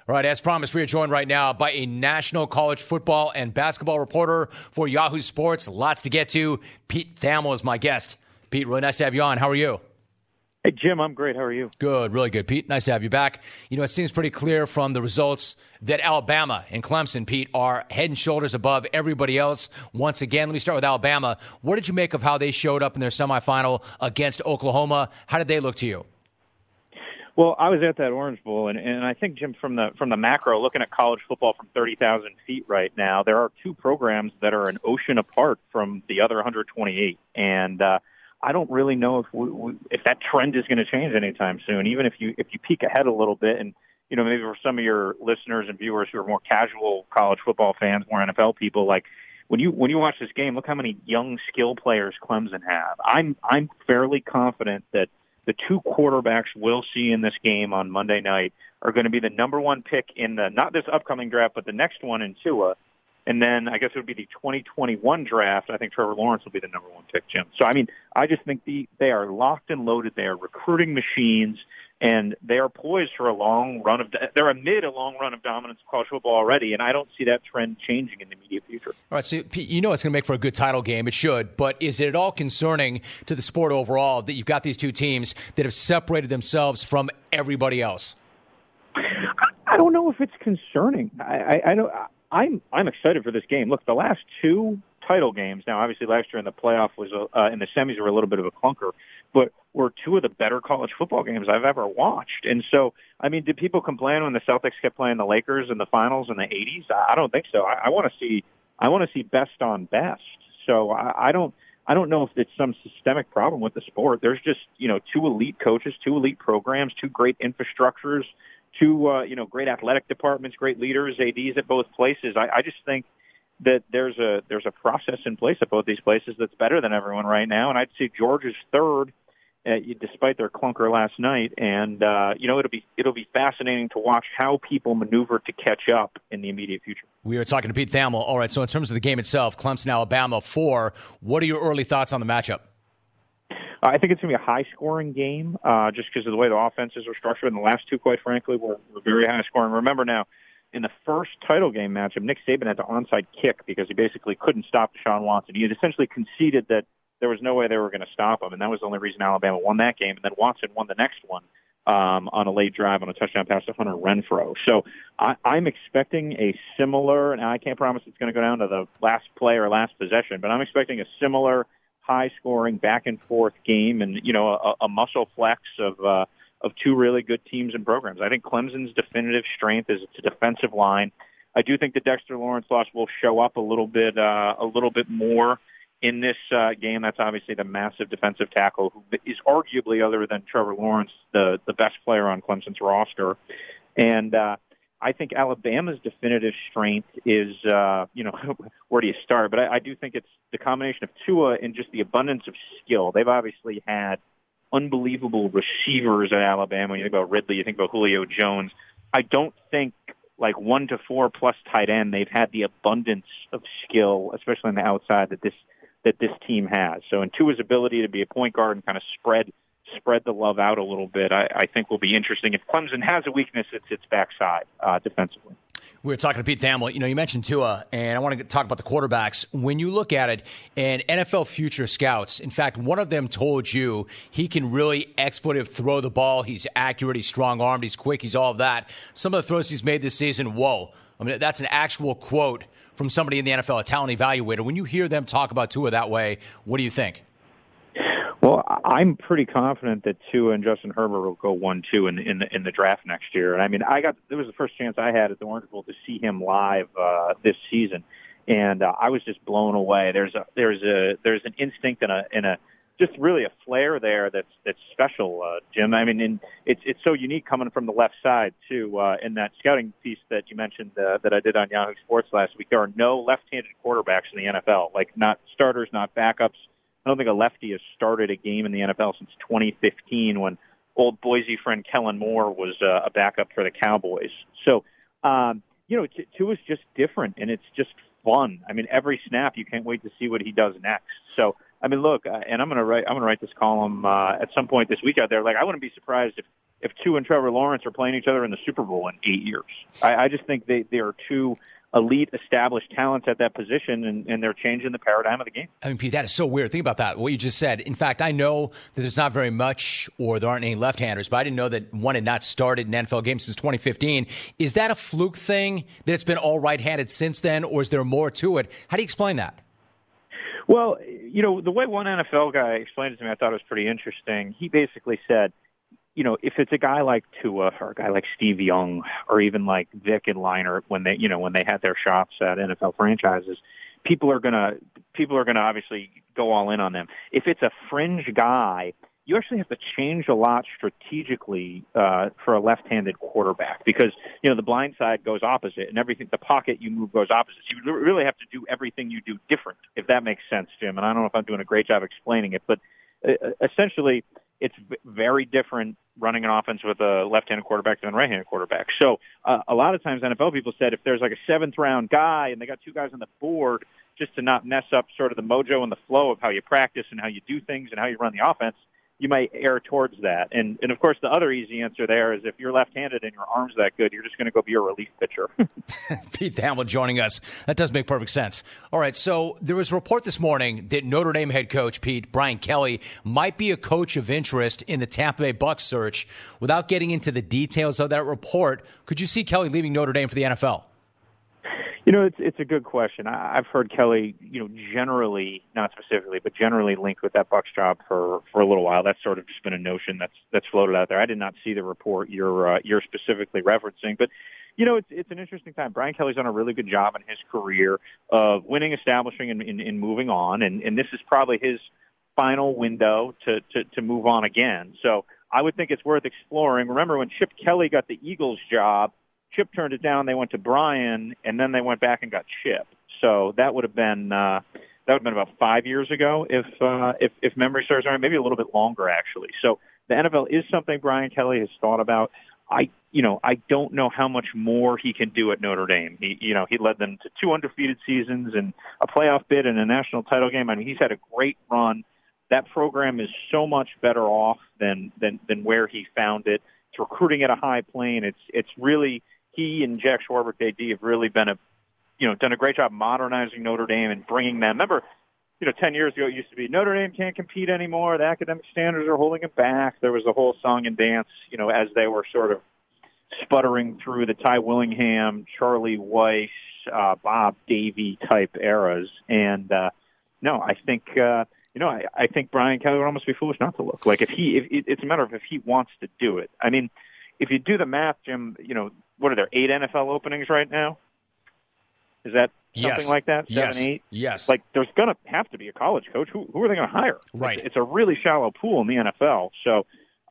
All right, as promised, we are joined right now by a national college football and basketball reporter for Yahoo Sports. Lots to get to. Pete Thamel is my guest. Pete, really nice to have you on. How are you? Hey, Jim, I'm great. How are you? Good, really good, Pete. Nice to have you back. You know, it seems pretty clear from the results that Alabama and Clemson, Pete, are head and shoulders above everybody else. Once again, let me start with Alabama. What did you make of how they showed up in their semifinal against Oklahoma? How did they look to you? Well, I was at that Orange Bowl, and I think, Jim, from the macro, looking at college football from 30,000 feet right now, there are two programs that are an ocean apart from the other 128, and I don't really know if that trend is going to change anytime soon. Even if you peek ahead a little bit, and you know, maybe for some of your listeners and viewers who are more casual college football fans, more NFL people, like when you watch this game, look how many young skill players Clemson have. I'm fairly confident that the two quarterbacks we'll see in this game on Monday night are going to be the number one pick in not this upcoming draft, but the next one in Tua. And then I guess it would be the 2021 draft. I think Trevor Lawrence will be the number one pick, Jim. So, I mean, I just think they are locked and loaded. They are recruiting machines, and they are poised for a long run of dominance in college football already, and I don't see that trend changing in the immediate future. All right, so Pete, you know it's going to make for a good title game. It should, but is it at all concerning to the sport overall that you've got these two teams that have separated themselves from everybody else? I don't know if it's concerning. I don't. I'm excited for this game. Look, the last two title games, now obviously last year in the playoff was in the semis were a little bit of a clunker, but were two of the better college football games I've ever watched. And so, I mean, did people complain when the Celtics kept playing the Lakers in the finals in the 80s? I don't think so. I want to see best on best. So I don't know if it's some systemic problem with the sport. There's just, you know, two elite coaches, two elite programs, two great infrastructures, two great athletic departments, great leaders, ADs at both places. I just think that there's a process in place at both these places that's better than everyone right now, and I'd say Georgia's third, despite their clunker last night. And it'll be fascinating to watch how people maneuver to catch up in the immediate future. We are talking to Pete Thamel. All right, so in terms of the game itself, Clemson, Alabama 4. What are your early thoughts on the matchup? I think it's going to be a high-scoring game just because of the way the offenses are structured. And the last two, quite frankly, were very high-scoring. Remember now, in the first title game matchup, Nick Saban had the onside kick because he basically couldn't stop Deshaun Watson. He had essentially conceded that there was no way they were going to stop him, and that was the only reason Alabama won that game. And then Watson won the next one on a late drive on a touchdown pass to Hunter Renfrow. So I'm expecting a similar, and I can't promise it's going to go down to the last play or last possession, but I'm expecting a similar high-scoring, back-and-forth game, and a muscle flex of two really good teams and programs. I think Clemson's definitive strength is its defensive line. I do think the Dexter Lawrence loss will show up a little bit more in this game. That's obviously the massive defensive tackle who is arguably, other than Trevor Lawrence, the best player on Clemson's roster. And I think Alabama's definitive strength is, where do you start? But I do think it's the combination of Tua and just the abundance of skill. They've obviously had unbelievable receivers at Alabama. When you think about Ridley, you think about Julio Jones. I don't think, like 1 to 4 plus tight end, they've had the abundance of skill, especially on the outside, that this team has. So in Tua's ability to be a point guard and kind of spread the love out a little bit, I think will be interesting. If Clemson has a weakness, it's its backside defensively. We were talking to Pete Thamel. You mentioned Tua, and I want to talk about the quarterbacks. When you look at it, and NFL future scouts, in fact, one of them told you he can really expletive throw the ball. He's accurate, he's strong-armed, he's quick, he's all of that. Some of the throws he's made this season, whoa. I mean, that's an actual quote from somebody in the NFL, a talent evaluator. When you hear them talk about Tua that way, what do you think? Well, I'm pretty confident that Tua and Justin Herbert will go 1-2 in the draft next year. And I mean, it was the first chance I had at the Orange Bowl to see him live this season, and I was just blown away. There's an instinct and a just really a flair there that's special, Jim. I mean, and it's so unique coming from the left side too. In that scouting piece that you mentioned that I did on Yahoo Sports last week, there are no left-handed quarterbacks in the NFL, like not starters, not backups. I don't think a lefty has started a game in the NFL since 2015 when old Boise friend Kellen Moore was a backup for the Cowboys. So, Tua's just different, and it's just fun. I mean, every snap, you can't wait to see what he does next. So, I mean, look, and I'm gonna write this column at some point this week out there. Like, I wouldn't be surprised if Tua and Trevor Lawrence are playing each other in the Super Bowl in 8 years. I just think they are two elite, established talents at that position, and they're changing the paradigm of the game. I mean, Pete, that is so weird. Think about that, what you just said. In fact, I know that there's not very much, or there aren't any left-handers, but I didn't know that one had not started an NFL game since 2015. Is that a fluke thing that it's been all right-handed since then, or is there more to it? How do you explain that? Well, the way one NFL guy explained it to me, I thought it was pretty interesting. He basically said, if it's a guy like Tua or a guy like Steve Young or even like Vic and Leinart when they had their shops at NFL franchises, people are gonna obviously go all in on them. If it's a fringe guy, you actually have to change a lot strategically for a left-handed quarterback because the blind side goes opposite and everything. The pocket you move goes opposite. So you really have to do everything you do different, if that makes sense, Jim. And I don't know if I'm doing a great job explaining it, but essentially, it's very different running an offense with a left-handed quarterback than a right-handed quarterback. So a lot of times NFL people said if there's like a seventh-round guy and they got two guys on the board just to not mess up sort of the mojo and the flow of how you practice and how you do things and how you run the offense, you might err towards that. And of course, the other easy answer there is if you're left-handed and your arm's that good, you're just going to go be a relief pitcher. Pete Thamel joining us. That does make perfect sense. All right, so there was a report this morning that Notre Dame head coach, Pete, Brian Kelly, might be a coach of interest in the Tampa Bay Bucs search. Without getting into the details of that report, could you see Kelly leaving Notre Dame for the NFL? It's a good question. I've heard Kelly, generally, not specifically, but generally linked with that Bucs job for a little while. That's sort of just been a notion that's floated out there. I did not see the report you're specifically referencing, but it's an interesting time. Brian Kelly's done a really good job in his career of winning, establishing, and moving on, and this is probably his final window to move on again. So I would think it's worth exploring. Remember when Chip Kelly got the Eagles job? Chip turned it down. They went to Brian, and then they went back and got Chip. So that would have been about 5 years ago, if memory serves right, maybe a little bit longer actually. So the NFL is something Brian Kelly has thought about. I don't know how much more he can do at Notre Dame. He led them to 2 undefeated seasons and a playoff bid and a national title game. I mean, he's had a great run. That program is so much better off than where he found it. It's recruiting at a high plane. It's really. He and Jack Schwarber, JD, have really done a great job modernizing Notre Dame and bringing them. Remember, 10 years ago it used to be Notre Dame can't compete anymore. The academic standards are holding it back. There was a whole song and dance, as they were sort of sputtering through the Ty Willingham, Charlie Weiss, Bob Davie type eras. And no, I think I think Brian Kelly would almost be foolish not to look. Like if it's a matter of if he wants to do it. I mean, if you do the math, Jim, what are there, 8 NFL openings right now? Is that something like that? 7, 8? Yes. Like, there's going to have to be a college coach. Who are they going to hire? Right. It's a really shallow pool in the NFL. So,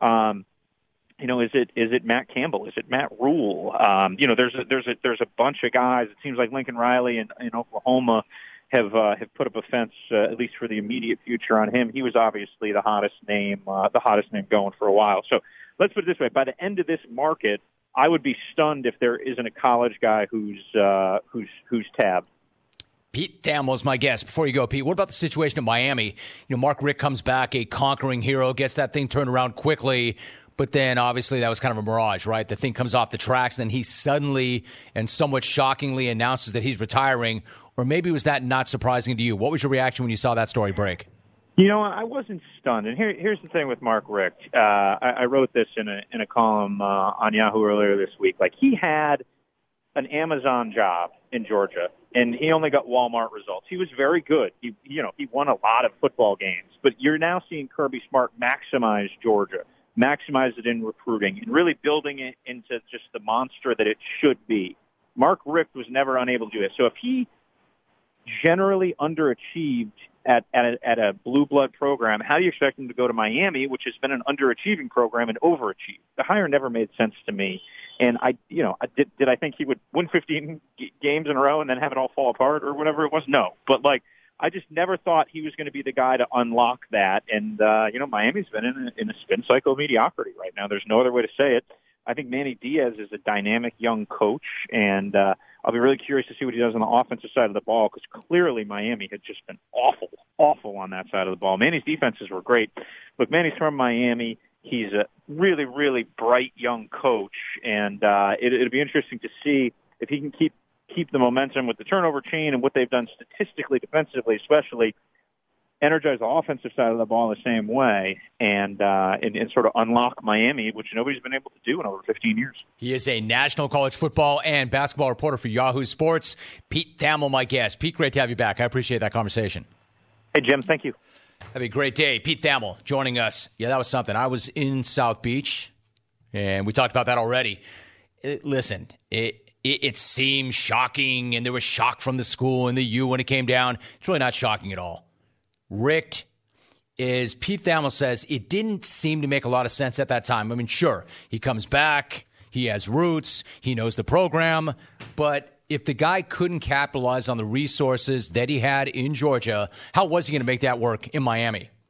is it Matt Campbell? Is it Matt Rule? There's a bunch of guys. It seems like Lincoln Riley in Oklahoma have put up a fence, at least for the immediate future on him. He was obviously the hottest name going for a while. So let's put it this way. By the end of this market, I would be stunned if there isn't a college guy who's tabbed. Pete Thamel is my guest. Before you go, Pete, what about the situation in Miami? Mark Richt comes back, a conquering hero, gets that thing turned around quickly, but then obviously that was kind of a mirage, right? The thing comes off the tracks, then he suddenly and somewhat shockingly announces that he's retiring, or maybe was that not surprising to you? What was your reaction when you saw that story break? I wasn't stunned. And here's the thing with Mark Richt. I wrote this in a column on Yahoo earlier this week. Like, he had an Amazon job in Georgia, and he only got Walmart results. He was very good. He won a lot of football games. But you're now seeing Kirby Smart maximize Georgia, maximize it in recruiting, and really building it into just the monster that it should be. Mark Richt was never unable to do it. So if he generally underachieved at a blue blood program, how do you expect him to go to Miami, which has been an underachieving program, and overachieve? The hire never made sense to me. And did I think he would win 15 games in a row and then have it all fall apart or whatever it was? No. But I just never thought he was going to be the guy to unlock that. And Miami's been in a spin cycle of mediocrity right now. There's no other way to say it. I think Manny Diaz is a dynamic young coach, and I'll be really curious to see what he does on the offensive side of the ball, because clearly Miami had just been awful on that side of the ball. Manny's defenses were great. Look, Manny's from Miami. He's a really, really bright young coach, and it'll be interesting to see if he can keep the momentum with the turnover chain and what they've done statistically, defensively, especially energize the offensive side of the ball in the same way, and sort of unlock Miami, which nobody's been able to do in over 15 years. He is a national college football and basketball reporter for Yahoo Sports. Pete Thamel, my guest. Pete, great to have you back. I appreciate that conversation. Hey, Jim, thank you. Have a great day. Pete Thamel joining us. Yeah, that was something. I was in South Beach, and we talked about that already. Listen, it seemed shocking, and there was shock from the school and the U when it came down. It's really not shocking at all. Richt, as Pete Thamel says, it didn't seem to make a lot of sense at that time. I mean, sure, he comes back, he has roots, he knows the program, but if the guy couldn't capitalize on the resources that he had in Georgia, how was he going to make that work in Miami?